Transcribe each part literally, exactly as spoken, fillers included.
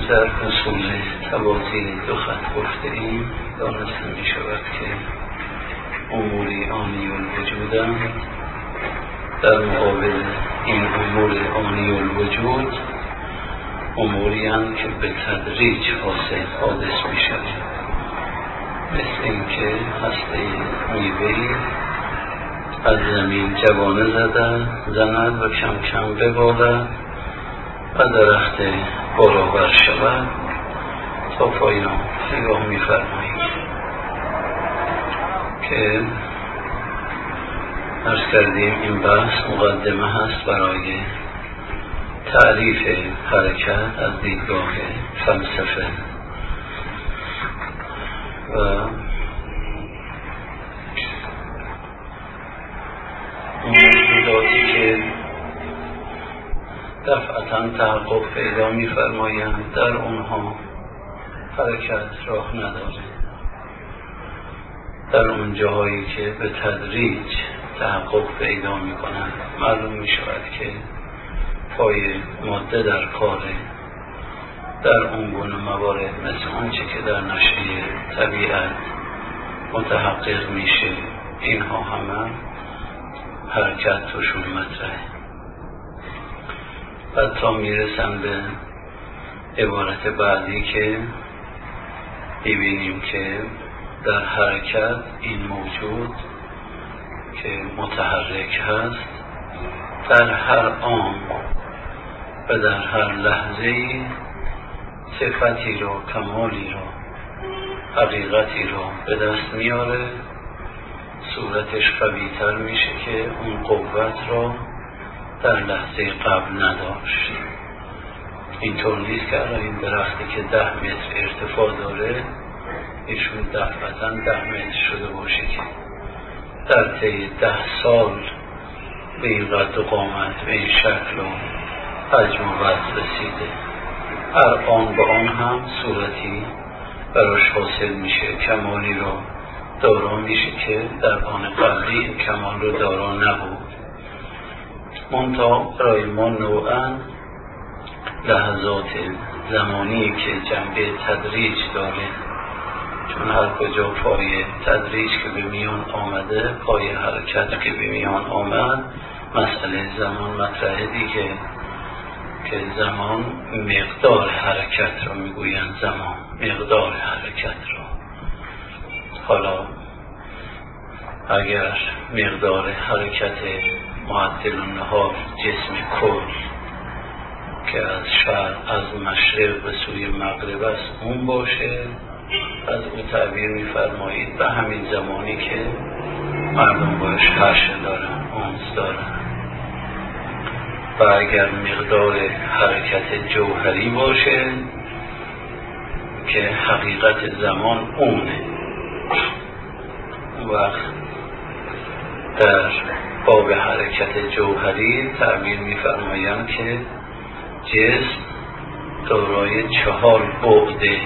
امروز در اصول توازی دو خط گفته ایم دانسته می شود که اموری آنی الوجودم در مقابل این امور آنی الوجود اموری هم که به تدریج حاصل حادث می شود، مثل این که هسته میوهی از زمین جوانه زده زند و کم کم ببالد و درخت برابر شود تا پایان نگاه می فرمایید که عرض کردیم این بحث مقدمه هست برای تعریف حرکت از دیدگاه فلسفه و اون موجوداتی که دفعتا تحقق پیدا می فرمایند در اونها حرکت راه نداره، در اون جاهایی که به تدریج تحقق پیدا می کنند معلوم می شود که پای ماده در کاره. در اون گونه موارد مثل آنچه که در نشأه طبیعت متحقق میشه اینها همه حرکت توشون مطرحه. بعد تا میرسن به عبارت بعدی که ببینیم که در حرکت این موجود که متحرک هست در هر آن و در هر لحظه‌ای صفتی را، کمالی را، حقیقتی را به دست میاره، صورتش قوی‌تر میشه که اون قوت را در لحظه قبل نداشت. اینطور نیست که الان این درختی که ده متر ارتفاع داره ایشون دفعتاً ده متر شده باشه که در طی ده سال به این قد و قامت، به این شکل و حجم و وزن رسیده. هر آن به آن هم صورتی براش حاصل میشه، کمالی رو دارا میشه که در آن قبلی این کمال رو دارا نبود. منتها برای ما نوعاً لحظات زمانی که جنبه تدریج داره، چون هر کجا پای تدریج که به میان آمده، پای حرکت که به میان آمد، مسئله زمان مطرحه دیگه که زمان مقدار حرکت رو میگویند، زمان مقدار حرکت رو. حالا اگر مقدار حرکت معدل النهار جسم کل که از شرق از مشرق به سوی مغرب است اون باشه، از او تعبیر میفرمایید به همین زمانی که مردم باش حشر دارن، اونس دارن. و اگر مقدار حرکت جوهری باشه که حقیقت زمان اونه، اون وقت در باب حرکت جوهری تعبیر میفرمایند که جسم دارای چهار بعده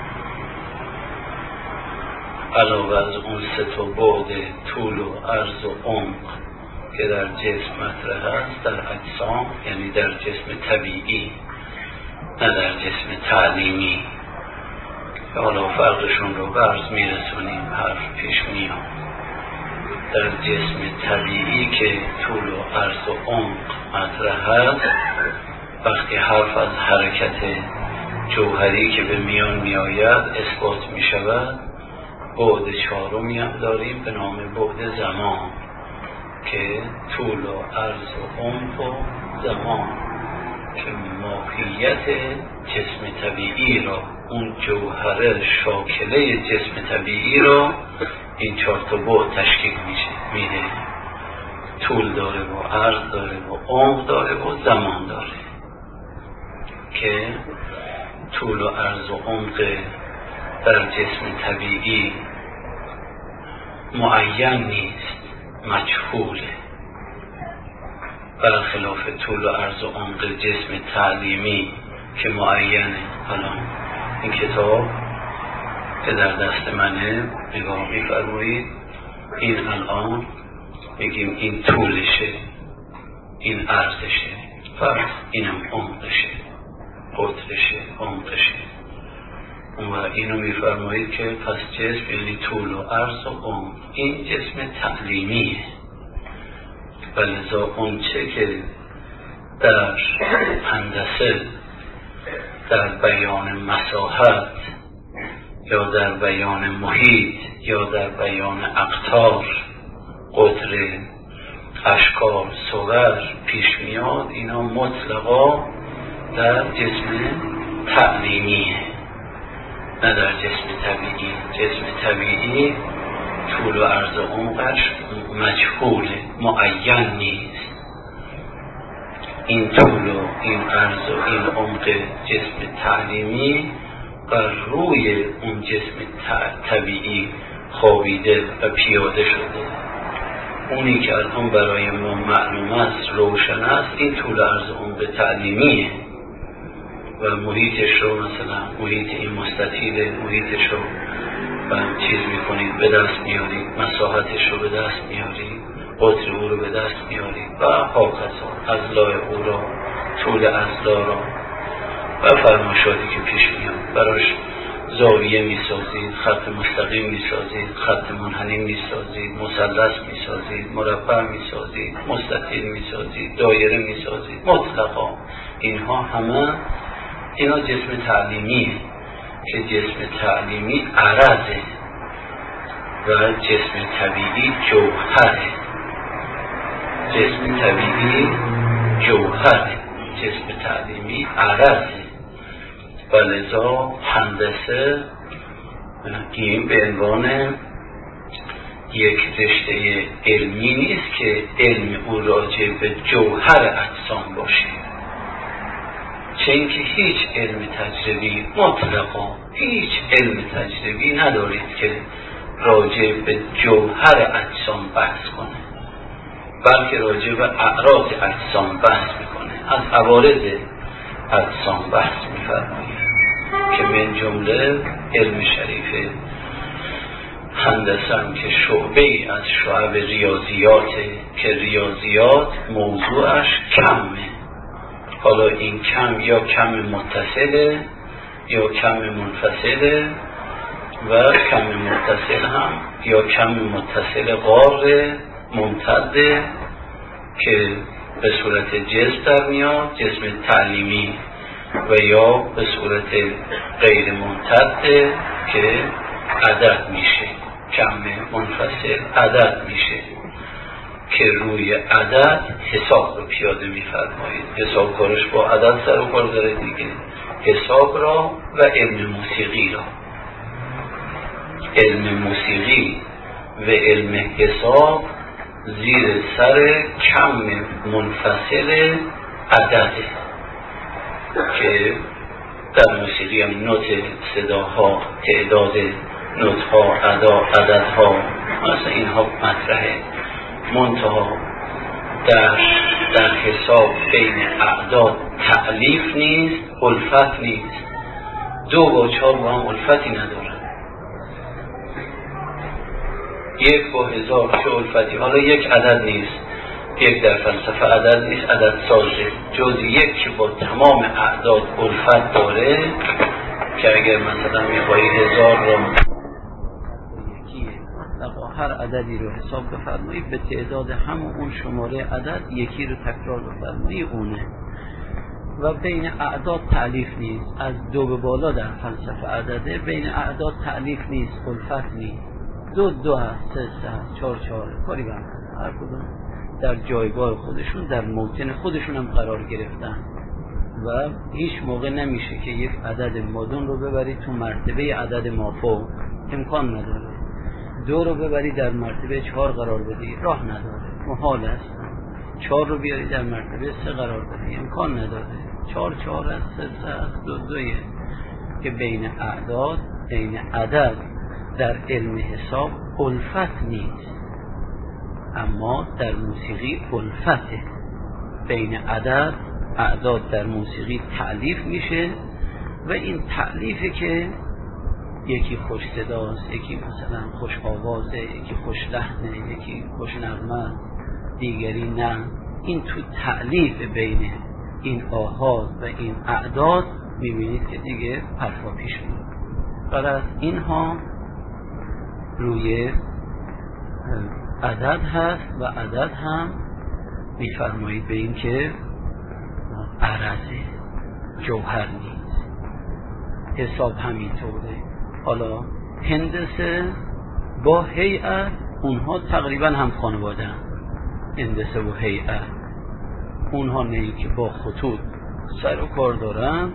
علاوه از اون سه تا بعد طول و عرض و عمق که در جسم مطرح است، در اجسام، یعنی در جسم طبیعی نه در جسم تعلیمی. حالا فرقشون رو به عرض میرسونیم، حرف پیش میام. در جسم طبیعی که طول و عرض و عمق مطرح است، وقتی حرف از حرکت جوهری که به میان میآید اثبات می شود، بعد چهارمی هم داریم به نام بعد زمان که طول و عرض و عمق و زمان که ماهیت جسم طبیعی را، اون جوهره شاکله جسم طبیعی را این چهار تا بعد تشکیل میده. طول داره و عرض داره و عمق داره و زمان داره که طول و عرض و عمق در جسم طبیعی معین نیست، مجهوله، برخلاف طول و عرض و عمق جسم تعلیمی که معینه. الان این کتاب که در دست منه نگاه می‌فرمایید، این الان بگیم این طولشه، این عرضشه، پس اینم عمقشه. قطرشه، عمقشه. و اینو میفرمایید که پس جسم یعنی طول و عرض و عمق، این جسم تعلیمیه. و لذا اون چه که در هندسه در بیان مساحت یا در بیان محیط یا در بیان اقطار، قطر، اشکال، صور پیش میاد، اینا مطلقا در جسم تعلیمیه، نه در جسم طبیعی. جسم طبیعی طول و عرض و عمقش مجهوله، معین نیست. این طول و این عرض و این عمق جسم تعلیمی بر روی اون جسم طبیعی خوابیده و پیاده شده. اونی که الان برای ما معلوم است، روشن است، این طول و عرض و عمق تعلیمیه. و محیطش رو، مثلا محیط این مستطیل، محیطش رو چیز میکنید، به دست میارید، مساحتش رو به دست میارید، قطر او رو به دست میارید و هاکذا اضلاع او را، طول اضلاع را و فرمایشاتی که پیش میاد براش زاویه میسازید، خط مستقیم میسازید، خط منحنی میسازید، مثلث میسازید، مربع میسازید، مستطیل میسازید، دایره میسازید. مطلقا اینها همه اینا جسم تعلیمیه که جسم تعلیمی عرضه و جسم طبیعی جوهره. جسم طبیعی جوهره، جسم تعلیمی عرضه. و لذا هندسه این به عنوان یک رشته علمی نیست که علم او راجع به جوهر اجسام باشه، چه اینکه هیچ علم تجربی، مطلقا هیچ علم تجربی ندارید که راجع به جوهر اجسام بحث کنه، بلکه راجع به اعراض اجسام بحث میکنه، از عوارض اجسام بحث میفرماید که من جمله علم شریف هندسه هم که شعبه ای از شعب ریاضیاته که ریاضیات موضوعش کمه. حالا این کم یا کم متصله یا کم منفصله و کم متصل هم یا کم متصل غار ممتده که به صورت جسم در میاد، جسم تعلیمی، و یا به صورت غیر ممتده که عدد میشه. کم منفصل عدد میشه که روی عدد حساب رو پیاده میفرمایید. حساب کارش با عدد سر و کار داره دیگه. حساب را و علم موسیقی را، علم موسیقی و علم حساب زیر سر کم منفصل عدده که در موسیقی هم نوت، صداها، تعداد نوتها، ادا، عددها، مثلا اینها مطرحه. منتها در در حساب بین اعداد تألیف نیست، الفت نیست. دو با چهار با هم الفتی نداره. یک با هزار چه الفتی؟ حالا یک عدد نیست، یک در فلسفه عدد نیست، عدد سازه، جز یک که با تمام اعداد الفت داره که اگر مثلا میخوایی هزار رو هر عددی رو حساب بفرمایید به تعداد همون اون شماره عدد یکی رو تکرار بفرمایید اونه. و بین اعداد تألیف نیست. از دو به بالا در فلسفه عدده، بین اعداد تألیف نیست، الفت نیست. دو دو هست، سه سه هست، چهار چهار، کاری برم هر کدوم در جایگاه خودشون در موطن خودشون هم قرار گرفتن و هیچ موقع نمیشه که یک عدد مادون رو ببرید تو مرتبه عدد مافوق، امکان نداره. دو رو ببری در مرتبه چهار قرار بدی، راه نداره، محال است. چهار رو بیاری در مرتبه سه قرار بدی، امکان نداره. چهار چهار است، سه سه است، دو دویه که بین اعداد، بین عدد در علم حساب الفت نیست، اما در موسیقی الفته. بین عدد، اعداد در موسیقی تألیف میشه و این تألیفه که یکی خوش صداست، یکی مثلا خوش آوازه، یکی خوش لحنه، یکی خوش نغمه، دیگری نه. این تو تألیف بین این آهات و این اعداد میبینید که دیگه حرفا پیش میاد. بعد از اینها روی عدد هست و عدد هم میفرمایید به این که عرضه، جوهر نیست. حساب همینطوره. حالا هندسه با هیئت اونها تقریبا هم خانواده هم. هندسه و هیئت اونها نه که با خطوط سر و کار دارن،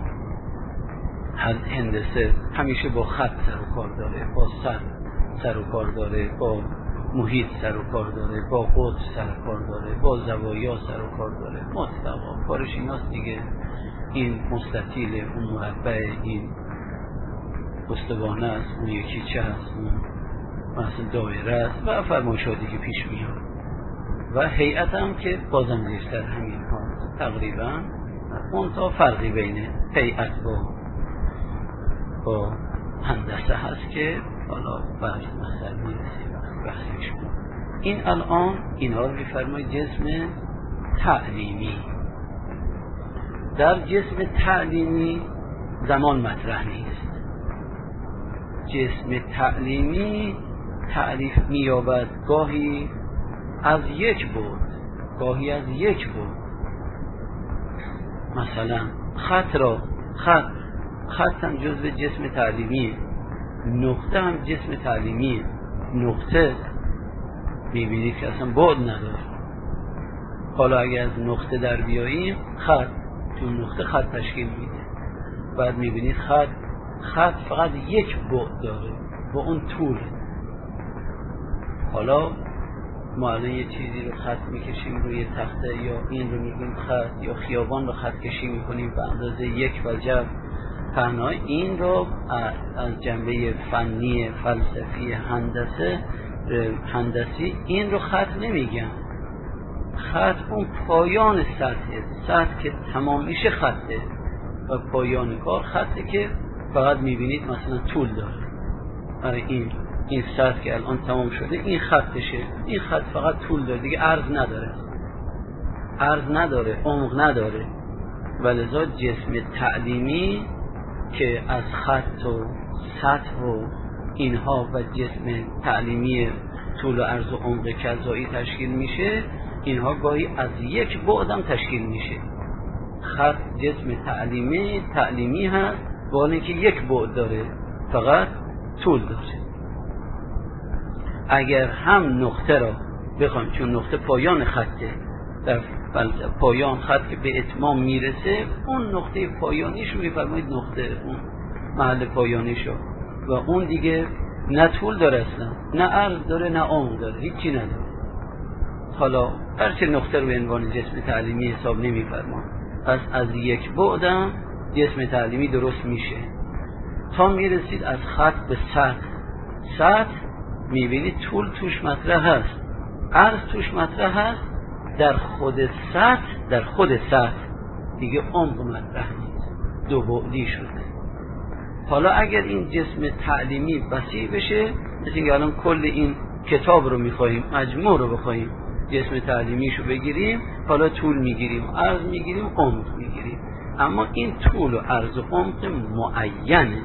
هندسه همیشه با خط سر و کار داره، با سر سر و کار داره، با محیط سر و کار داره، با قطب سر و کار داره، با زوایا سر و کار داره. مستقا کارش ایناست دیگه. این مستطیل، اون مربع، این استوانه است، اون یکی چه هست، اون مثلا دایره است و فرمایشاتی که پیش میاد. و هیئت هم که بازم زیرتر همین هاست تقریبا. اون تا فرقی بین هیئت با با هندسه هست که حالا بحث مثلا میرسیم بحثش کنیم. این الان اینا رو میفرماید جسم تعلیمی. در جسم تعلیمی زمان مطرح نیست. جسم تعلیمی تعریف می‌یابد گاهی از یک بعد، گاهی از یک بعد. مثلا خط را خط خط هم جزو جسم تعلیمیه، نقطه هم جسم تعلیمیه. نقطه میبینید که اصلا بعد نداره. حالا اگه از نقطه در بیاییم، خط چون نقطه خط تشکیل میده، بعد میبینید خط خط فقط یک بعد داره و اون طول. حالا ما الان یه چیزی رو خط میکشیم روی تخته، یا این رو میگیم خط، یا خیابان رو خط کشی میکنیم به اندازه یک وجب پهنای. این رو از جنبه فنی، فلسفی، هندسه هندسی این رو خط نمیگم. خط اون پایان سطحه، سطح که تمام میشه خطه و پایان کار خطه که فقط میبینید مثلا طول داره. این این سطح که الان تمام شده این خطشه، این خط فقط طول داره دیگه، عرض نداره، عرض نداره، عمق نداره. ولذا جسم تعلیمی که از خط و سطح و اینها و جسم تعلیمی طول و عرض و عمق کذایی تشکیل میشه، اینها گاهی از یک بعدم تشکیل میشه. خط جسم تعلیمی تعلیمی هست با اینکه یک بعد داره، فقط طول داره. اگر هم نقطه را بخوایم، چون نقطه پایان خطه، در پایان خط که به اتمام میرسه، اون نقطه پایانیش رو میفرمایید نقطه، اون محل پایانیشو، و اون دیگه نه طول داره اصلا، نه عرض داره، نه عمق داره، هیچی نداره. حالا هرچه نقطه رو به عنوان جسم تعلیمی حساب نمیفرما، پس از یک بعدم جسم تعلیمی درست میشه تا میرسید از خط به سطح. سطح میبینید طول توش مطرح هست، عرض توش مطرح هست. در خود سطح در خود سطح دیگه عمق مطرح نیست، دو بعدی شده. حالا اگر این جسم تعلیمی وسیع بشه، مثل اینکه الان کل این کتاب رو میخواهیم مجموع رو بخواهیم جسم تعلیمیشو بگیریم، حالا طول میگیریم، عرض میگیریم، عمق میگیریم. اما این طول و عرض و عمق معینه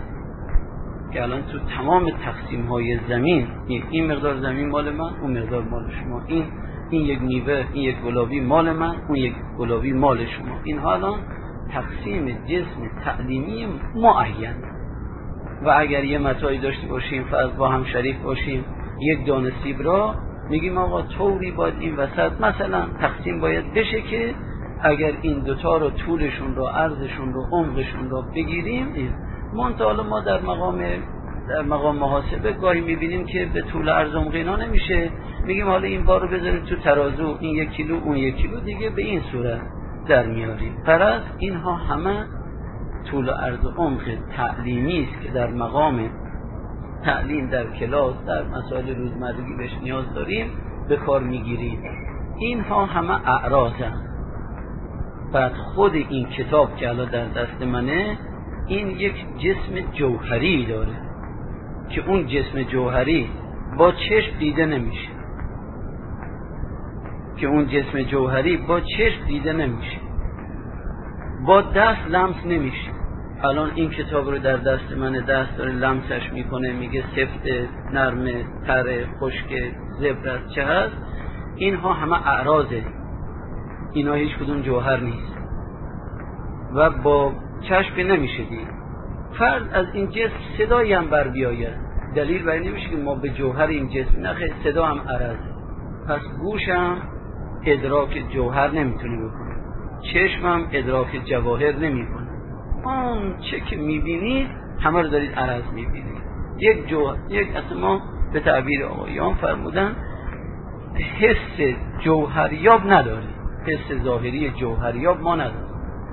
که الان تو تمام تقسیم های زمین، این مقدار زمین مال من، اون مقدار مال شما، این این یک میوه، این یک گلابی مال من، اون یک گلابی مال شما. این الان تقسیم جسم تعلیمی معین. و اگر یه متاعی داشته باشیم، فرض با هم شریک باشیم، یک دانه سیب را میگیم آقا طوری باید این وسط مثلا تقسیم باید بشه که اگر این دوتا رو طولشون رو، عرضشون رو، عمقشون رو بگیریم. منتها ما در مقام در مقام محاسبه گاهی میبینیم که به طول عرض عمق اینا نمیشه، میگیم حالا این بار رو بذاریم تو ترازو، این یک کیلو اون یک کیلو، دیگه به این صورت در میاریم. پس اینها همه طول و عرض و عمق تعلیمی است که در مقام تعلیم در کلاس، در مسائل روزمرگی بهش نیاز داریم، به کار میگیریم. اینها همه اعراض هست. بعد خود این کتاب که الان در دست منه، این یک جسم جوهری داره که اون جسم جوهری با چشم دیده نمیشه، که اون جسم جوهری با چشم دیده نمیشه، با دست لمس نمیشه. الان این کتاب رو در دست من، دست داره لمسش میکنه، میگه سفت، نرم، تر، خشک، زبر است، چه هست؟ اینها همه اعراضه، اینا هیچ کدوم جوهر نیست و با چشم نمیشه دید. فرض از این جسم صدایی هم بر بیاید، دلیل بر این نمیشه که ما به جوهر این جسم، نه خیلی، صدا هم عرض. پس گوشم ادراک جوهر نمیتونه بکنه، چشمم ادراک جواهر نمیکنه. آن چه که میبینید همه رو دارید عرض میبینید. یک جوهر، یک اصلا ما به تعبیر آقایان فرمودن حس جوهریاب نداریم، حس ظاهری جوهریاب ما نداریم.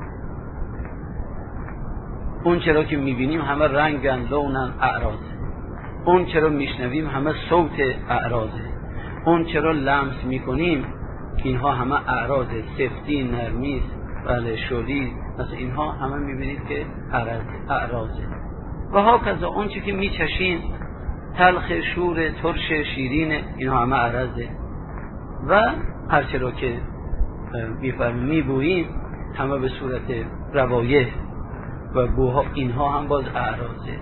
اون چرا که میبینیم همه رنگن، لونن، اعراضه. اون چرا میشنویم همه صوت، اعراضه. اون چرا لمس میکنیم اینها همه اعراضه، سفتی، نرمی، بله، شوری، مثلا اینها همه میبینید که اعراضه. و ها کذا اون چی که میچشین، تلخ، شور، ترش، شیرین، اینها همه اعراضه. و هر چرا که میفرمیم میبوییم همه به صورت روایح و بوها، اینها هم باز اعراضه.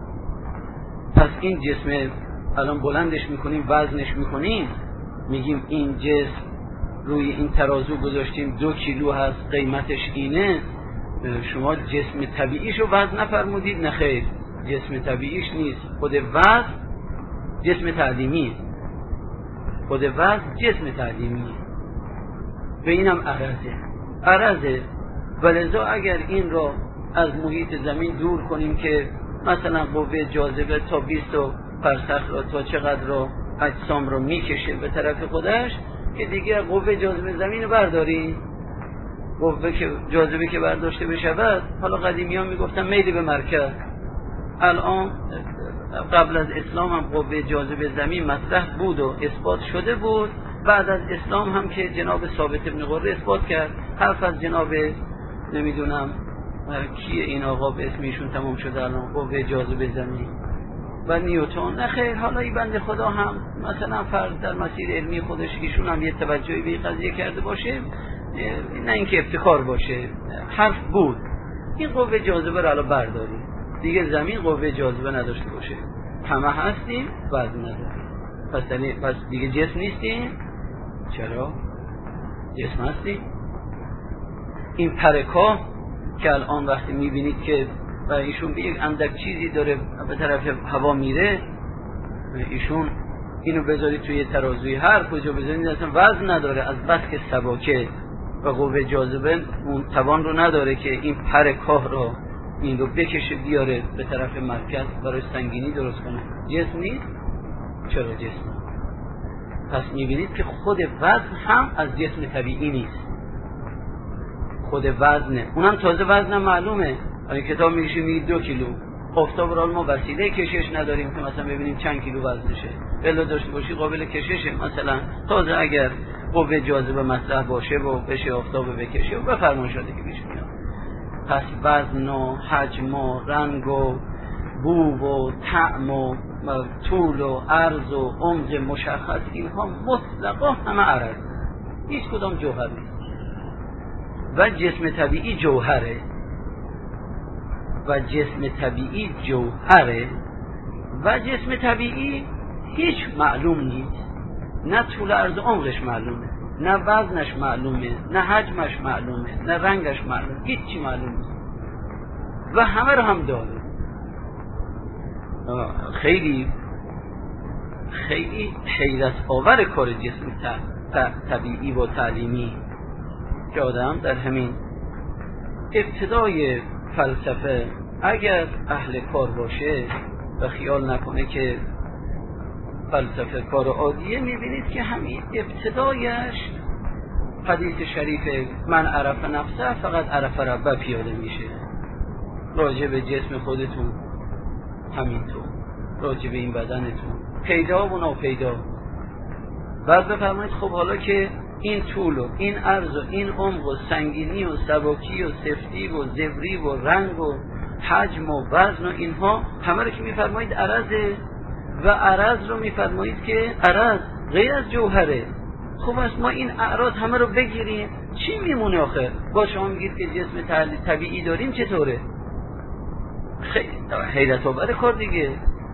پس این جسم الان بلندش میکنیم، وزنش میکنیم، میگیم این جسم روی این ترازو گذاشتیم دو کیلو هست، قیمتش اینه. شما جسم طبیعیشو وزن نفرمودید؟ نه خیر، جسم طبیعیش نیست. خود وزن جسم تعلیمی، خود وزن جسم تعلیمی، به اینم عرضه عرضه. ولذا اگر این را از محیط زمین دور کنیم که مثلا قوه جاذبه تا بیست فرسخ را، تا چقدر را اجسام را میکشه به طرف خودش، که دیگه قوه جاذبه زمین رو برداریم، قوه که جاذبه که برداشته بشود. حالا قدیمیان میگفتن میل به مرکز، الان قبل از اسلام هم قوه جاذبه زمین مطرح بود و اثبات شده بود. بعد از اسلام هم که جناب ثابت بن قره اثبات کرد، حرف از جناب نمیدونم کیه این آقا به اسمیشون تمام شده الان، قوه جاذبه زمین و نیوتن. نه خیر، حالا این بنده خدا هم مثلا فرض در مسیر علمی خودش ایشون هم یه توجهی به این قضیه کرده باشه، نه اینکه افتخار باشه، حرف بود. این قوه جاذبه رو الان برداریم، دیگه زمین قوه جاذبه نداشته باشه، همه هستیم وزن نداریم. پس, پس دیگه جسم نیستیم. چرا؟ جسم هستیم. این پرکا که الان وقتی میبینید که و ایشون به یک اندک چیزی داره به طرف هوا میره، ایشون اینو بذارید توی ترازوی هر کجا بذارید اصلا وزن نداره، از بس که سباکه و قوه جاذبه اون توان رو نداره که این پر کاه رو این رو بکشه بیاره به طرف مرکز برای سنگینی درست کنه. جسم نیست. چرا جسم؟ پس میبینید که خود وزن هم از جسم طبیعی نیست، خود وزنه، اونم تازه وزن معلومه. این کتاب میگه میگه دو کیلو، آفتاب را ما وسیله کشش نداریم که مثلا ببینیم چند کیلو وزنشه، بلا داشته باشی قابل کششه. مثلا تازه اگر قوه جاذبه مطرح باشه و بشه آفتاب بکشه و بفرمایشاتی که پیش میاد. پس وزن و حجم و رنگ و بو و طعم و طول و عرض و عمق مشخص، اینها مطلقا همه عرض، هیچ کدام جوهر نیست. و جسم طبیعی جوهره و جسم طبیعی جوهره و جسم طبیعی هیچ معلوم نیست، نه طول عرض عمقش معلومه، نه وزنش معلومه، نه حجمش معلومه، نه رنگش معلومه، هیچی معلوم نیست و همه رو هم داره. خیلی خیلی حیرت آور کار جسم طبیعی و تعلیمی که آدم در همین ابتدای فلسفه اگر اهل کار باشه و خیال نکنه که فلسفه کار عادیه، میبینید که همین ابتدایش حدیث شریف من عرف نفسه فقط عرف ربه پیاده میشه. راجع به جسم خودتون همینطور، راجع به این بدنتون پیدا و ناپیدا. بعد بفرمایید خب حالا که این طول و این عرض و این عمق و سنگینی و سبکی و سفتی و زبری و رنگ و حجم و وزن و اینها همه رو که میفرمایید عرضه و عرض رو میفرمایید که عرض غیر از جوهره. خب از ما این اعراض همه رو بگیریم چی میمونه آخه؟ با شما میگید که جسم طبیعی داریم، چطوره؟ خیلی حیرت آور کار دیگه.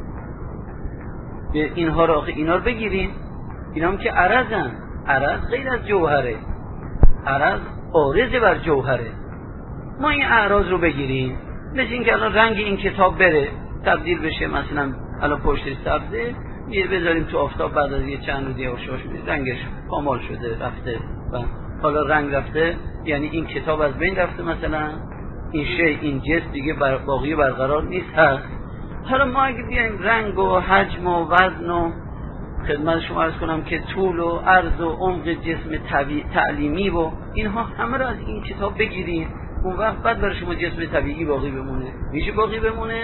اینها رو آخه اینا رو بگیریم، اینا هم که عرضن. عرض غیر از جوهره، عرض عارض بر جوهره. ما این اعراض رو بگیریم، مثل این که الان رنگ این کتاب بره تبدیل بشه، مثلا الان پشتش سبزه، یه بذاریم تو آفتاب، بعد از یه چند روز یواشاش رنگش کامل شده رفته و حالا رنگ رفته، یعنی این کتاب از بین رفته، مثلا این شی، این جسم دیگه بر باقی برقرار نیست هست. حالا ما اگه بیایم رنگ و حجم و وزن و خدمت شما عرض کنم که طول و عرض و عمق جسم طبیعی تعلیمی و اینها همه رو از این کتاب بگیریم، اون وقت بعد برای شما جسم طبیعی باقی بمونه. میشه باقی بمونه؟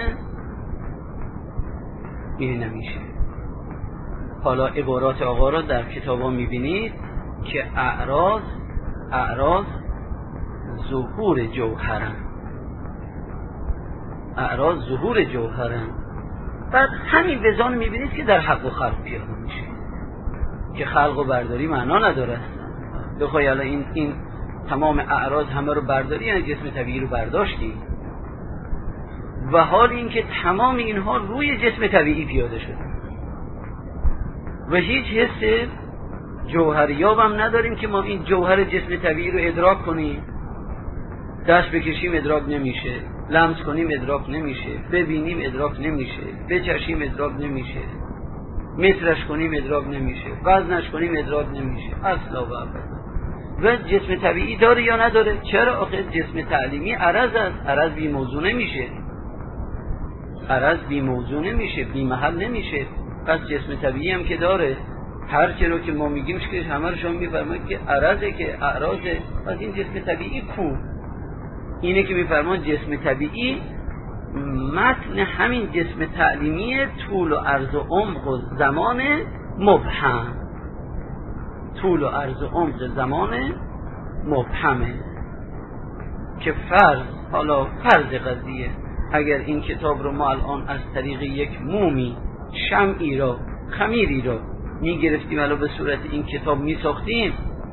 این نمیشه. حالا عبارات آقا را در کتاب ها میبینید که اعراض اعراض ظهور جوهرن، اعراض ظهور جوهرن. بعد همین وزان میبینید که در حق و خلق پیاده میشه که خلق و برداری معنا نداره. بخوای الان این این تمام اعراض همه رو برداری، یعنی جسم طبیعی رو برداشتی، و حال این که تمام اینها روی جسم طبیعی پیاده شده و هیچ حس جوهریاب هم نداریم که ما این جوهر جسم طبیعی رو ادراک کنیم. دست بکشیم ادراک نمیشه، لمس کنیم ادراک نمیشه، ببینیم ادراک نمیشه، بچشیم ادراک نمیشه، مترش کنیم ادراک نمیشه، وزنش کنیم ادراک نمیشه، اصلا و ابدا. و جسم طبیعی داره یا نداره؟ چرا؟ آخه جسم تعلیمی عرض است، عرض بی موضوع نمیشه، عرض بی موضوع نمیشه، بی محل نمیشه. پس جسم طبیعی هم که داره، هر چی رو که ما میگیم که همه رو شما میفرمایید که عرضه، که اعراضه. پس این جسم طبیعی کو؟ اینه که میفرمان جسم طبیعی متن همین جسم تعلیمی طول و عرض و عمق و زمان مبهم، طول و عرض و عمق زمان مبهمه. که فرض، حالا فرض قضیه، اگر این کتاب رو ما الان از طریق یک مومی شمعی را، خمیری را میگرفتیم الان به صورت این کتاب میساختیم،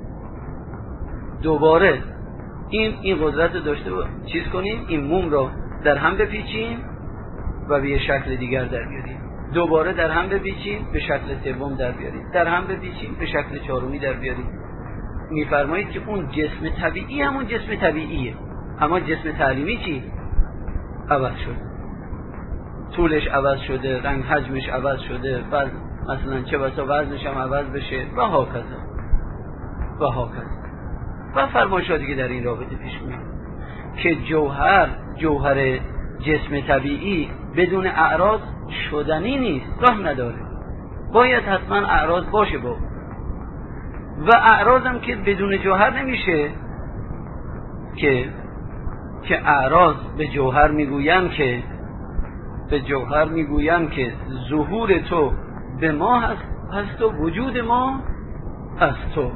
دوباره این این قدرت داشته با چیز کنیم، این موم رو در هم بپیچیم و به یه شکل دیگر در بیاریم، دوباره در هم بپیچیم به شکل سوم در بیاریم، در هم بپیچیم به شکل چهارمی در بیاریم. میفرمایید که اون جسم طبیعی همون جسم طبیعیه، اما جسم تعلیمی چی؟ عوض شده، طولش عوض شده، رنگ حجمش عوض شده، وزن مثلا چه بسا وزنش هم عوض بشه و هاکذا و هاکذا و فرمایشاتی که در این رابطه پیش میاد که جوهر جوهر جسم طبیعی بدون اعراض شدنی نیست، راه نداره، باید حتما اعراض باشه با و اعراض هم که بدون جوهر نمیشه که که اعراض به جوهر میگوین که به جوهر میگوین که ظهور تو به ما هست, هست و وجود ما هست تو.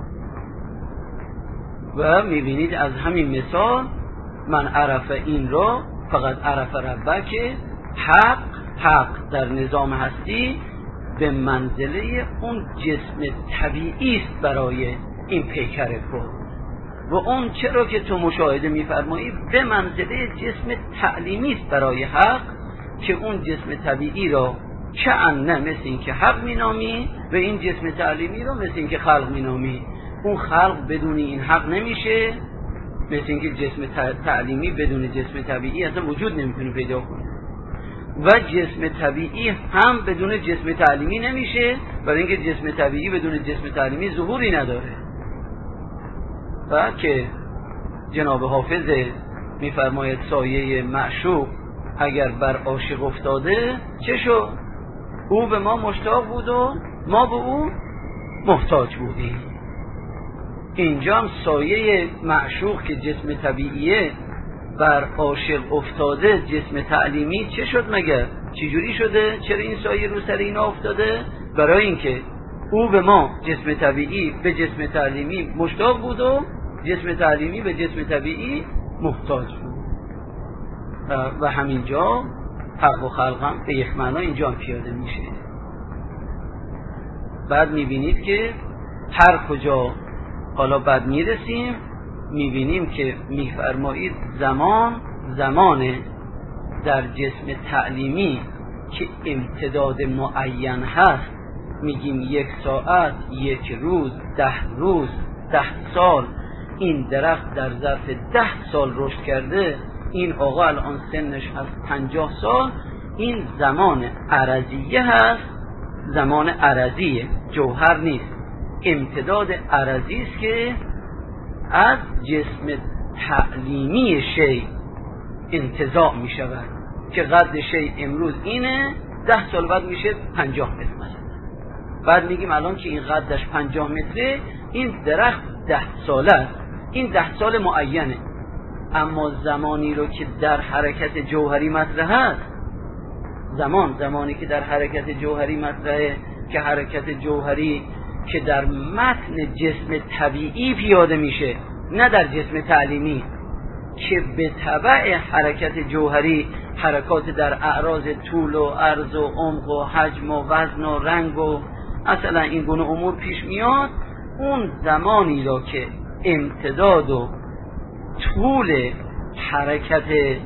و میبینید از همین مثال من عرف این را فقط عرف ربه که حق حق در نظام هستی به منزله اون جسم طبیعی است برای این پیکر کن و اون چرا که تو مشاهده میفرمایی به منزله جسم تعلیمی است برای حق که اون جسم طبیعی را کأنه مثل این که حق مینامی و این جسم تعلیمی را مثل این که خلق مینامی. اون خلق بدون این حق نمیشه، مثل این که جسم تعلیمی بدون جسم طبیعی اصلا وجود نمیتونه پیدا کنه و جسم طبیعی هم بدون جسم تعلیمی نمیشه، برای اینکه جسم طبیعی بدون جسم تعلیمی ظهوری نداره. و که جناب حافظ میفرماید سایه معشوق اگر بر عاشق افتاده چه شو؟ او به ما مشتاق بود و ما به او محتاج بودیم. اینجا هم سایه معشوق که جسم طبیعیه بر عاشق افتاده جسم تعلیمی چه شد مگر؟ چجوری شده؟ چرا این سایه رو سر اینا افتاده؟ برای اینکه او به ما جسم طبیعی به جسم تعلیمی مشتاق بود و جسم تعلیمی به جسم طبیعی محتاج بود. و همینجا حق و خلق هم به یک معنا اینجا پیاده میشه. بعد میبینید که هر کجا حالا بعد میرسیم میبینیم که میفرمایید زمان زمانه در جسم تعلیمی که امتداد معین هست، میگیم یک ساعت، یک روز، ده روز، ده سال، این درخت در ظرف ده سال رشد کرده، این آقا الان سنش هست پنجاه سال، این زمان عرضیه هست، زمان عرضیه، جوهر نیست، امتداد عرضی است که از جسم تعلیمی شیء انتزاع می شود که قد شیء امروز اینه، ده سال بعد میشه پنجاه متر مثلا. بعد میگیم الان که این قدش پنجاه متره، این درخت ده ساله است، این ده سال معینه. اما زمانی رو که در حرکت جوهری مطرح است، زمان زمانی که در حرکت جوهری مطرحه، که حرکت جوهری که در متن جسم طبیعی پیاده میشه، نه در جسم تعلیمی، که به تبع حرکت جوهری حرکات در اعراض طول و عرض و عمق و حجم و وزن و رنگ و اصلا این گونه امور پیش میاد، اون زمانی را که امتداد و طول حرکت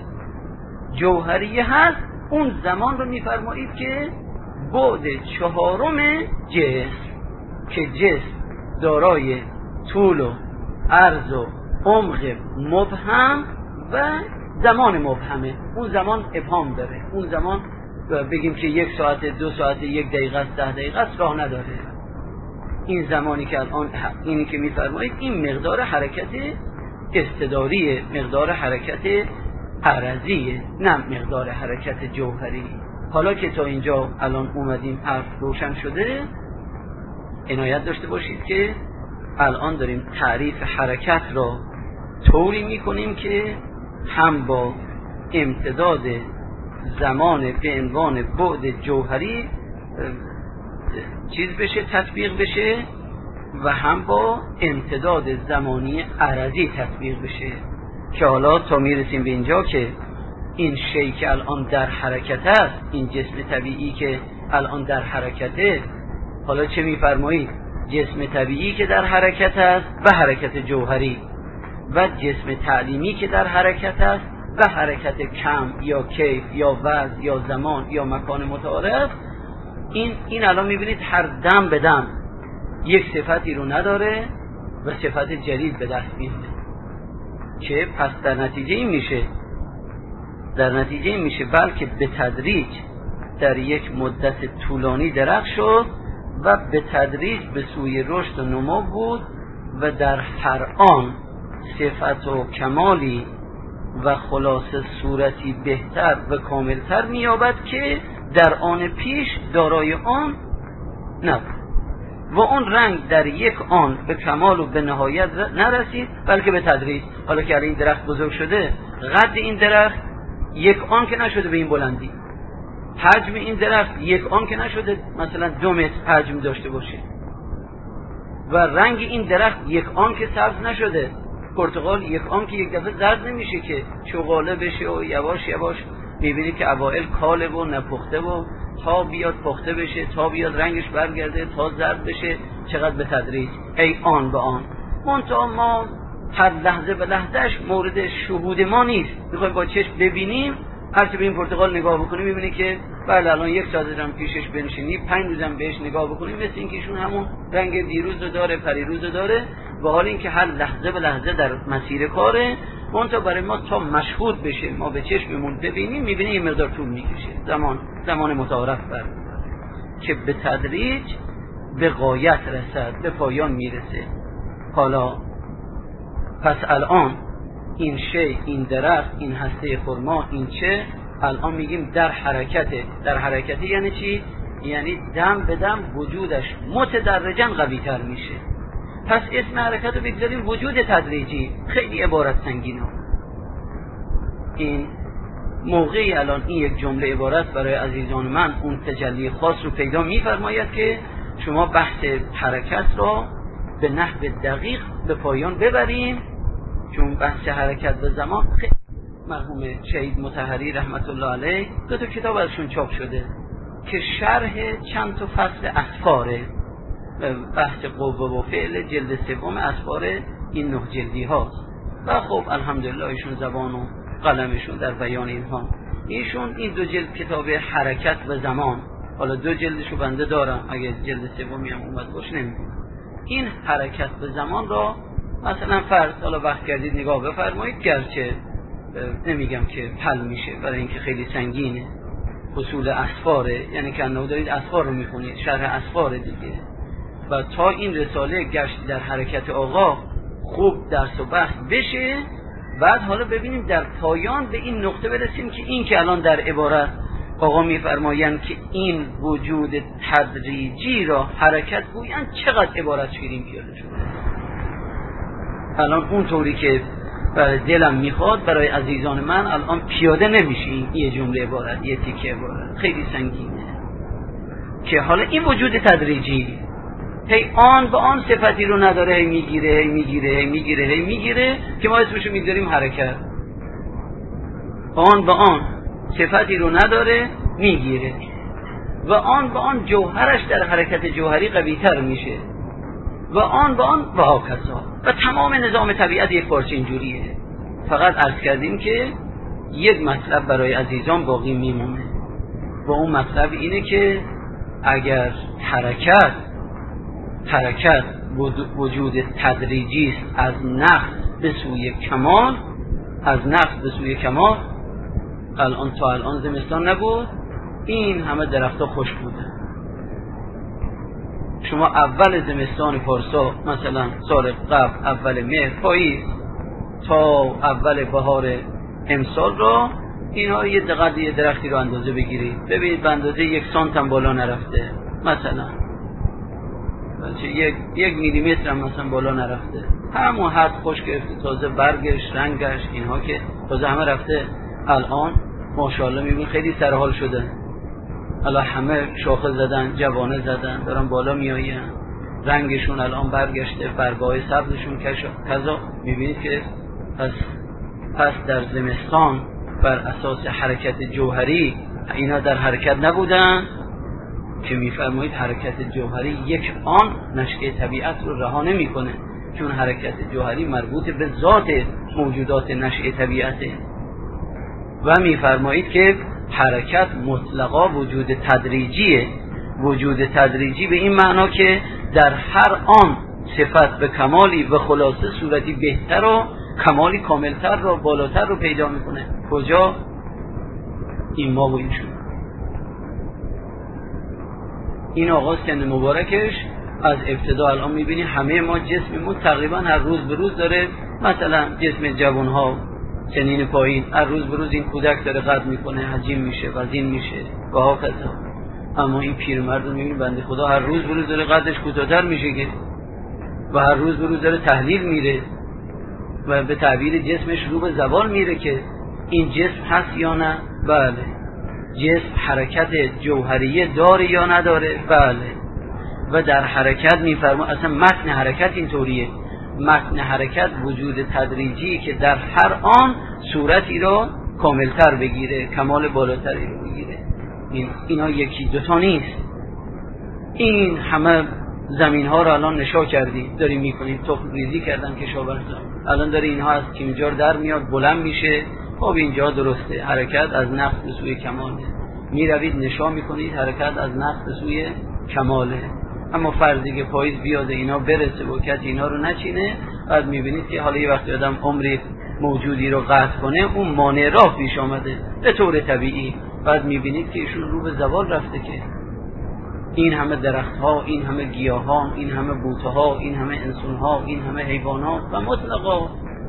جوهری هست، اون زمان رو میفرمایید که بعد چهارم جسم، که جسم دارای طول و عرض و عمق مبهم و زمان مبهمه. اون زمان ابهام داره، اون زمان بگیم که یک ساعت، دو ساعت، یک دقیقه است، ده دقیقه است، راه نداره. این زمانی که الان اینی که میفرمایید، این مقدار حرکت استداریه، مقدار حرکت عرضیه، نه مقدار حرکت جوهری. حالا که تا اینجا الان اومدیم حرف روشن شده، عنایت داشته باشید که الان داریم تعریف حرکت را طوری میکنیم که هم با امتداد زمان به عنوان بعد جوهری چیز بشه، تطبیق بشه، و هم با امتداد زمانی عرضی تطبیق بشه. که حالا تا میرسیم به اینجا که این شیء که الان در حرکت است، این جسم طبیعی که الان در حرکته، حالا چه میفرمایید؟ جسم طبیعی که در حرکت است و حرکت جوهری، و جسم تعلیمی که در حرکت است و حرکت کم یا کیف یا وزن یا زمان یا مکان متعارف. این این الان میبینید هر دم به دم یک صفتی رو نداره و صفت جدید به دست میاره، که پس در نتیجه این میشه در نتیجه این میشه بلکه به تدریج در یک مدت طولانی درخت شد و به تدریج به سوی رشد و نمو بود، و در هر آن صفت و کمالی و خلاصه صورتی بهتر و کاملتر میابد که در آن پیش دارای آن نبود، و اون رنگ در یک آن به کمال و به نهایت نرسید، بلکه به تدریج. حالا که این درخت بزرگ شده، قد این درخت یک آن که نشده به این بلندی، حجم این درخت یک آن که نشده مثلا دو متر حجم داشته باشه، و رنگ این درخت یک آن که سبز نشده، پرتقال یک آن که یک دفعه زرد نمیشه که چغاله بشه و یواش یواش میبینی که اوائل کاله و نپخته و تا بیاد پخته بشه، تا بیاد رنگش برگرده، تا زرد بشه، چقدر به تدریج، ای آن به آن. منتها ما هر لحظه به لحظهش مورد شهود ما نیست، میخوایم با چشم ببینیم. هرچی به این پرتقال نگاه بکنیم میبینی که بله الان یک ساعت هم پیشش بنشینی، پنج روزم بهش نگاه بکنیم، مثل اینکه ایشون همون رنگ دیروز رو داره، پریروز رو داره، و حال اینکه هر لحظه به لحظه در مسیر کاره. منتها برای ما تا مشهود بشه، ما به چشممون ببینیم، میبینیم یه مقدار طول میکشه، زمان زمان متعارف بر که به تدریج به غایت رسد، به پایان میرسه. حالا پس الان این شی، این درخت، این هسته خرما، این چه الان میگیم در حرکته. در حرکته یعنی چی؟ یعنی دم به دم وجودش متدرجاً قوی تر میشه. پس اسم حرکت رو بگذاریم وجود تدریجی. خیلی عبارت سنگینه. این موقعی الان این یک جمله عبارت برای عزیزان من اون تجلی خاص رو پیدا میفرماید که شما بحث حرکت رو به نحو دقیق به پایان ببریم، چون بحث حرکت و زمان خیلی مرحوم شهید مطهری رحمت الله علیه دو تا کتاب ازشون چاپ شده که شرح چند تا فصل اسفاره، بحث قوه و فعل جلد سوم اسفار این نه جلدی هاست. و خب الحمدلله ایشون زبان و قلمشون در بیان اینها. ایشون این دو جلد کتاب حرکت و زمان، حالا دو جلدشو بنده دارم، اگه جلد سومی هم اومد باشه نمیدونم، این حرکت و زمان را مثلا فرض حالا وقت کردید نگاه بفرمایید، گرچه نمیگم که پل میشه برای اینکه خیلی سنگینه، اصول اسفاره، یعنی که انو دارید اسفار رو میخونید، شرح اسفاره دیگه، و تا این رساله گشت در حرکت آقا خوب درس و بحث بشه، بعد حالا ببینیم در پایان به این نقطه برسیم که این که الان در عبارت آقا میفرمایند که این وجود تدریجی را حرکت گویند، چقدر عبارت شیرین پیاده شده. الان اون طوری که برای دلم میخواد برای عزیزان من الان پیاده نمیشین یه جمله عبارت، یه تیکه عبارت، خیلی سنگینه که حالا این وجود تدریجی هی آن به آن صفتی رو نداره، هی میگیره هی میگیره هی میگیره هی میگیره که ما اسمشو میذاریم حرکت. آن به آن صفتی رو نداره میگیره و آن به آن جوهرش در حرکت جوهری قوی‌تر میشه و آن به آن و هاکذا، و تمام نظام طبیعت یک پارچه اینجوریه. فقط عرض کردیم که یک مطلب برای عزیزان باقی میمونه و اون مطلب اینه که اگر حرکت حرکت وجود تدریجی است از نقص به سوی کمال، از نقص به سوی کمال، الان تا الان زمستان نبود، این همه درختها خشک بودن. شما اول زمستان پارسا مثلا سال قبل اول مهر پاییز تا اول بهار امسال را اینها یه دقیقه یه درختی رو اندازه بگیرید، ببینید به اندازه یک سانت هم بالا نرفته، مثلا یک یک میلیمتر هم مثلا بالا نرفته، همون حد خشک گرفته، تازه برگش رنگش اینها که تازه همه رفته. الان ماشاءالله میبینید خیلی سرحال شده، الان همه شاخه زدن، جوانه زدن، دارن بالا میآیین، رنگشون الان برگشته، برگای سبزشون کذا. میبینید که پس پس در زمستان بر اساس حرکت جوهری اینا در حرکت نبودن که میفرمایید حرکت جوهری یک آن نشأه طبیعت رو رها نمیکنه، چون حرکت جوهری مربوط به ذات موجودات نشأه طبیعته. و میفرمایید که حرکت مطلقا وجود تدریجیه، وجود تدریجی به این معنا که در هر آن صفت به کمالی و خلاصه صورتی بهتر و کمالی کاملتر رو بالاتر رو پیدا میکنه. کجا؟ این ما و اینشون. این آقا سن مبارکش از ابتدا الان میبینی همه ما جسممون تقریبا هر روز به روز داره، مثلا جسم جوانها سنین پایین هر روز به روز این کودک داره قد میکنه، حجیم میشه، وزین میشه و ها کذا. اما این پیرمرد رو میبینی بنده خدا هر روز به روز داره قدش کوتاه‌تر میشه که و هر روز به روز داره تحلیل میره و به تعبیر جسمش رو به زوال میره که این جسم هست یا نه. بله. جسم حرکت جوهریه داره یا نداره؟ بله. و در حرکت میفرما اصلا متن حرکت اینطوریه، متن حرکت وجود تدریجی که در هر آن صورتی رو کاملتر بگیره، کمال بالاتری رو بگیره. این اینا یکی دوتا نیست، این همه زمین ها رو الان نشا کردی داری میکنید، تخم ریزی کردن کشاورزا، الان داره اینها از که اینجا در میاد بلند میشه، خب اینجا درسته، حرکت از نقص به سوی کماله، میروید نشا میکنید حرکت از نقص به سوی کماله. اما فرضی که پاییز بیاد اینا برسه و کسی اینا رو نچینه، بعد میبینید که حالا یه وقتی آدم عمری موجودی رو قطع کنه اون مانع راه پیش آمده به طور طبیعی، بعد میبینید که ایشون رو به زوال رفته که این همه درخت ها، این همه گیاه ها، این همه بوته ها، این همه انسان ها، این همه حیوانات و مطلقا.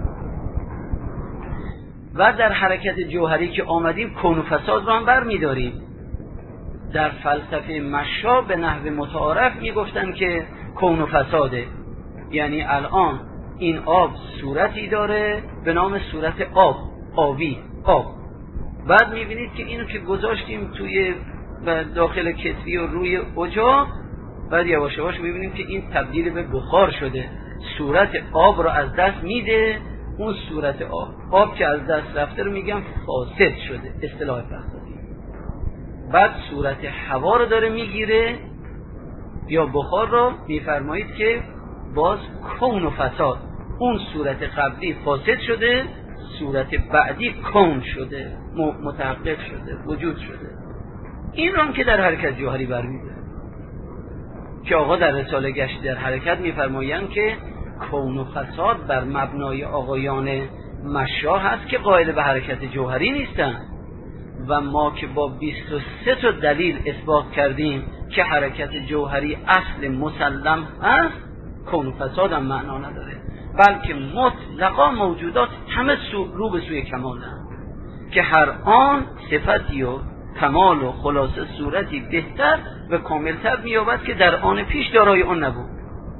و در حرکت جوهری که آمدیم کون و فساد رو هم بر میداریم. در فلسفه مشا به نحو متعارف میگفتن که کون و فساده، یعنی الان این آب صورتی داره به نام صورت آب، آبی، آب. بعد میبینید که اینو که گذاشتیم توی داخل کتری و روی اجاق، بعد یواش یواش میبینیم که این تبدیل به بخار شده، صورت آب رو از دست میده. اون صورت آب آب که از دست رفته رو میگم فاسد شده، اصطلاح فلسفی. بعد صورت هوا رو داره میگیره یا بخار رو، میفرمایید که باز کون و فساد، اون صورت قبلی فاسد شده، صورت بعدی کون شده، متحقق شده، وجود شده. این رو هم که در حرکت جوهری برمی‌داره که آقا در رساله گشت در حرکت می‌فرمایند که کون و فساد بر مبنای آقایان مشاه هست که قائل به حرکت جوهری نیستن و ما که با بیست و سه تا دلیل اثبات کردیم که حرکت جوهری اصل مسلم هست، کون و فساد هم معنا نداره، بلکه مطلقا موجودات همه رو به سوی کمال هست که هر آن صفتی و کمال و خلاصه صورتی بهتر و کاملتر می‌یابد که در آن پیش دارای آن نبود.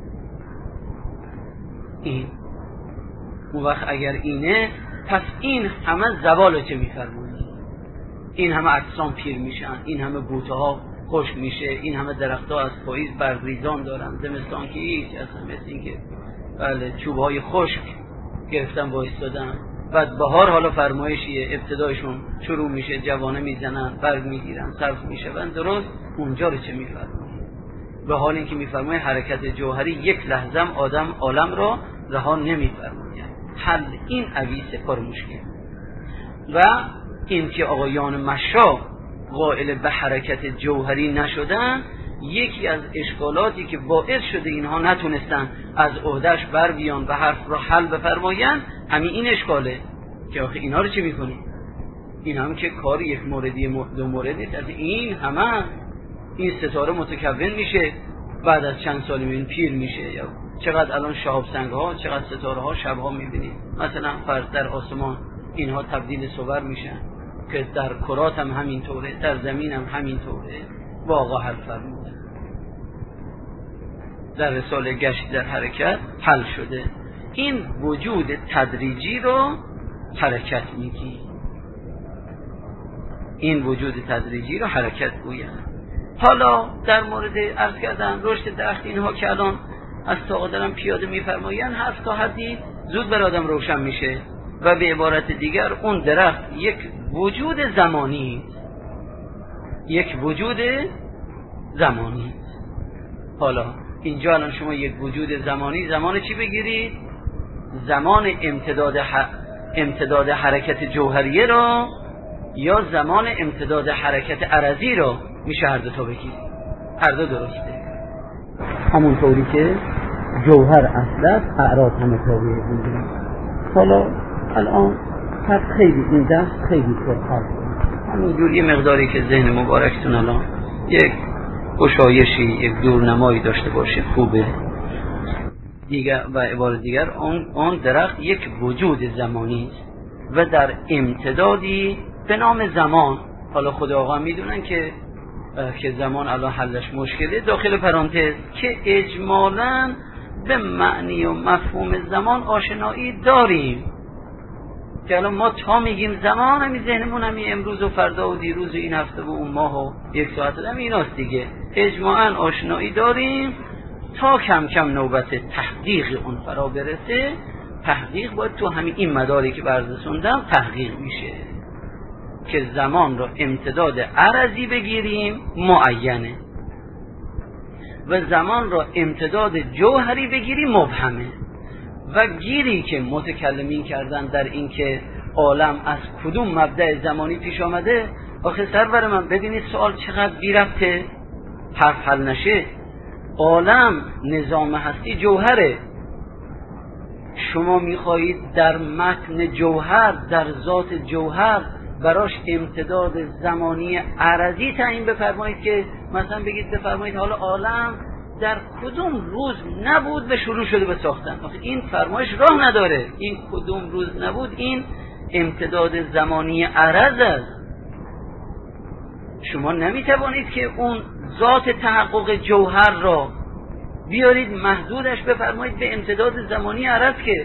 این اون وقت اگر اینه، پس این همه زوال چه می‌فرمایید؟ این همه اجسام پیر میشن، این همه بوته ها خشک میشه، این همه درخت ها از پاییز برگریزان دارن، زمستان که هیچ اصلا مثل این که بله چوب های خشک گرفتن با ایستادن. بعد بهار حالا فرمایشیه، ابتدایشون شروع میشه، جوانه میزنن، برگ میگیرن، سبز میشون. درست اونجا رو چه میفرمایید؟ به حال اینکه میفرمایید حرکت جوهری یک لحظه آدم عالم را رها نمیفرماید. حل این عویسه کار مشکل. و این که آقایان مشا قائل به حرکت جوهری نشدن، یکی از اشکالاتی که باعث شده اینها نتونستن از عهده‌اش بر بیان و حرف را حل بفرمایند همین این اشکاله که آخه اینا رو چه میکنی؟ این هم که کار یک موردی دو مورد نیست. از این همه این ستاره متکون میشه، بعد از چند سال میبینید پیر میشه. یا چقدر الان شهاب سنگ ها، چقدر ستاره ها شبها میبینید، مثلا فرض در آسمان اینها تبدیل صور میشن که در کرات هم همینطوره، در زمین هم همینطوره. واقعا حل فرموده در رساله گشت در حرکت حل شده. این وجود تدریجی رو حرکت میگی، این وجود تدریجی رو حرکت گوید. حالا در مورد عرض کردن رشد درخت، اینها که الان از تا دارم پیاده میفرمایند، هست تا حدی زود بر آدم روشن میشه. و به عبارت دیگر اون درخت یک وجود زمانی، یک وجود زمانی. حالا اینجا الان شما یک وجود زمانی، زمان چی بگیرید؟ زمان امتداد ح... امتداد حرکت جوهریه را یا زمان امتداد حرکت عرضی را میشه هر دو تا بگیرید. هر دو درسته، همون طوری که جوهر اصل است، اعراض همه طوری بگیرید. حالا الان پس خیلی این دست خیلی پرخرد همینجور یه مقداری که ذهن مبارکتون الان یک گشایشی، یک دورنمایی داشته باشه خوبه دیگر. و عبارت دیگر اون, اون درخت یک وجود زمانی و در امتدادی به نام زمان. حالا خود آقا میدونن که که زمان الان حلش مشکله، داخل پرانتز که اجمالاً به معنی و مفهوم زمان آشنایی داریم که الان ما تا میگیم زمان همین ذهنمون همین امروز و فردا و دیروز و این هفته و اون ماه و یک ساعت همین ایناست دیگه. اجماعاً آشنایی داریم تا کم کم نوبت تحقیق اون فرا برسه. تحقیق باید تو همین این مداری که بررسوندم تحقیق میشه که زمان رو امتداد عرضی بگیریم معینه و زمان رو امتداد جوهری بگیریم مبهمه. و گیری که متکلمین کردن در این که عالم از کدوم مبدأ زمانی پیش آمده، آخه سرور من ببینید سوال چقدر بی ربطه، حرف حل نشه. عالم نظام هستی جوهره، شما میخواهید در متن جوهر، در ذات جوهر براش امتداد زمانی عرضی تعیین بفرمایید که مثلا بگید بفرمایید حالا عالم در کدوم روز نبود و شروع شده به ساختن. این فرمایش راه نداره. این کدوم روز نبود این امتداد زمانی عرض است. شما نمیتوانید که اون ذات تحقق جوهر را بیارید محدودش بفرمایید به امتداد زمانی عرض که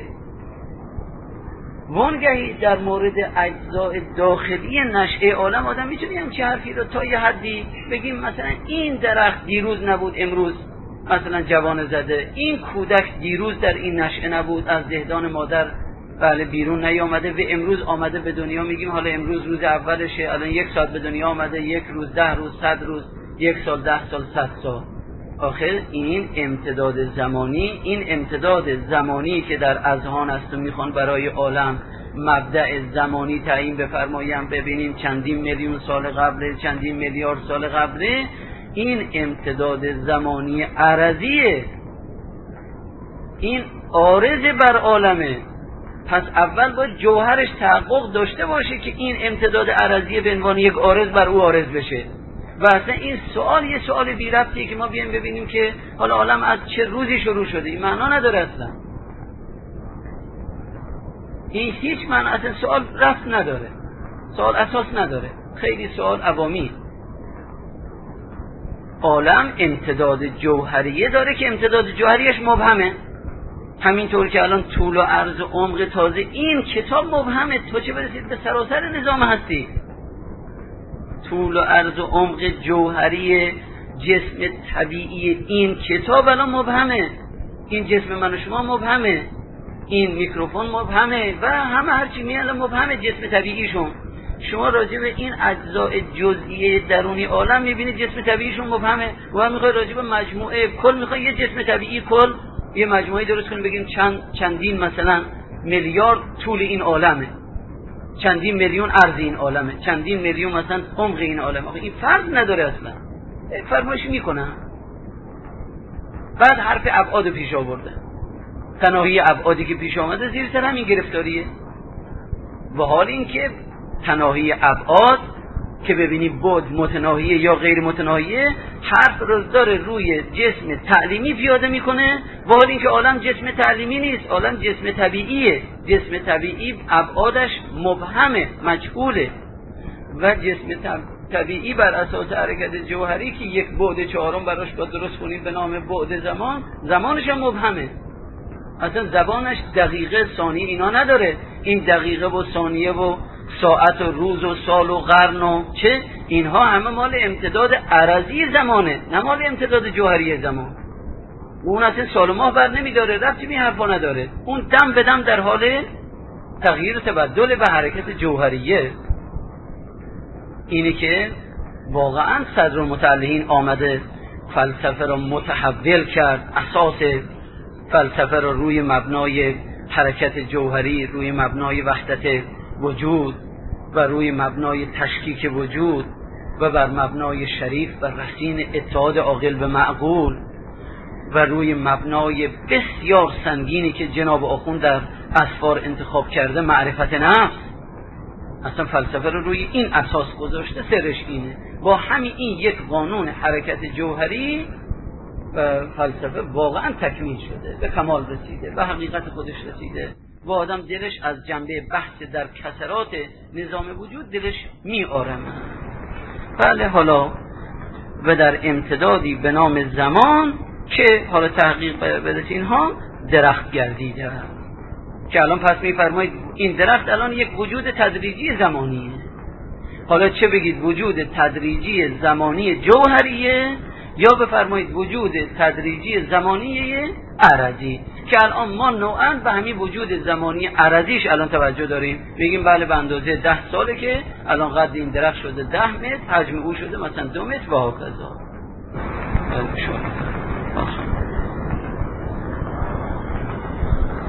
وانگهی در مورد اجزاء داخلی نشأه عالم آدم میتونی همچه حرفی رو تا یه حدی بگیم مثلا این درخت دیروز نبود امروز مثلا جوان زده، این کودک دیروز در این نشأه نبود از دهدان مادر بله بیرون نیامده و امروز آمده به دنیا، میگیم حالا امروز روز اولشه، الان یک ساعت به دنیا آمده، یک روز ده روز صد روز، یک سال ده سال صد سال. آخر این امتداد زمانی، این امتداد زمانی که در اذهان است و میخوان برای عالم مبدأ زمانی تعیین بفرماییم ببینیم چندین میلیون سال قبله، چندین میلیارد سال قبله، این امتداد زمانی عرضیه، این عارض بر عالمه. پس اول باید جوهرش تحقق داشته باشه که این امتداد عرضیه به عنوان یک عارض بر او عارض بشه. و اصلا این سوال یه سوال بی ربطیه که ما بیایم ببینیم که حالا عالم از چه روزی شروع شده، این معنا نداره اصلا. این هیچ معنی، اصلا سوال رفت نداره، سوال اساس نداره، خیلی سوال عوامی. عالم امتداد جوهریه داره که امتداد جوهریش مبهمه، همینطور که الان طول و عرض و عمق، تازه این کتاب مبهمه، تو چه برسید به سراسر نظام هستی. طول و عرض و عمق جوهری جسم طبیعی این کتاب الان مبهمه، این جسم من و شما مبهمه، این میکروفون مبهمه و همه هرچی میاد مبهمه جسم طبیعیشون. شما راجع به این اجزاء جزئیه درونی عالم میبینید جسم طبیعیشون مبهمه و میخوای راجع به مجموعه کل، میخوای یه جسم طبیعی کل یه مجموعه درست کنیم بگیم چند چندین مثلا میلیارد طول این عالمه، چندین میلیون عرض این عالمه، چندین میلیون مثلا عمق این عالمه. این فرق نداره اصلا، فرمایش میکنه. بعد حرف ابعاد پیش آورده، تناهی ابعادی که پیش آمده زیر سر همین گرفتاریه. و حال این که تناهی ابعاد که ببینیم بعد متناهیه یا غیر متناهیه، حرف رو داره روی جسم تعلیمی پیاده میکنه. و حال این که عالم جسم تعلیمی نیست، عالم جسم طبیعیه. جسم طبیعی ابعادش مبهمه، مجهوله، و جسم طبیعی بر اساس حرکت جوهری که یک بعد چهارم براش با درست کنیم به نام بعد زمان، زمانش هم مبهمه، اصلا زبانش دقیقه ثانیه اینا نداره. این دقیقه و ثانیه و ساعت و روز و سال و قرن و چه، اینها همه مال امتداد عرضی زمانه، نه مال امتداد جوهری زمان. اون اصلا سال و ماه بر نمیداره، ربطی به حرفا نداره، اون دم به دم در حال تغییر و تبدل به حرکت جوهریه. اینی که واقعا صدر المتعلقین آمده فلسفه را متحول کرد، اساس فلسفه را روی مبنای حرکت جوهری، روی مبنای وحدت وجود و روی مبنای تشکیک وجود و بر مبنای شریف و رصین اتحاد عاقل به معقول و روی مبنای بسیار سنگینی که جناب آخوند در اسفار انتخاب کرده، معرفت نفس. اصلا فلسفه رو روی این اساس گذاشته، سرش اینه. با همین این یک قانون حرکت جوهری و فلسفه واقعا تکمیل شده، به کمال رسیده، به حقیقت خودش رسیده و آدم دلش از جنبه بحث در کسرات نظام وجود دلش می آرمه. بله، حالا و در امتدادی به نام زمان که حالا تحقیق بدست اینها درخت گردیده، که الان پس می فرمایید این درخت الان یک وجود تدریجی زمانیه. حالا چه بگید وجود تدریجی زمانی جوهریه یا بفرمایید وجود تدریجی زمانی عرضی، که الان ما نوعاً به همین وجود زمانی عرضیش الان توجه داریم. بگیم بله به اندازه ده ساله که الان قد این درخت شده ده متر، حجم او شده مثلا دو متر و هکذا.